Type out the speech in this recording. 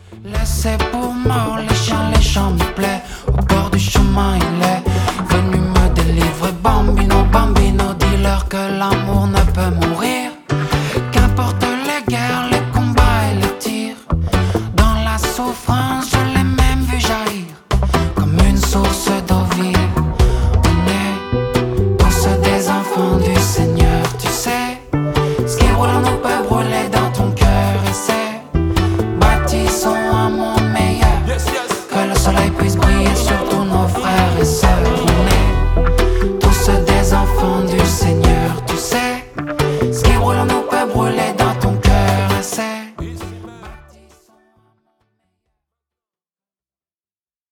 Laissé pour mort, les chiens me plaît. Au bord du chemin, il est venu me délivrer. Bambino, bambino, dis-leur que l'amour ne peut mourir.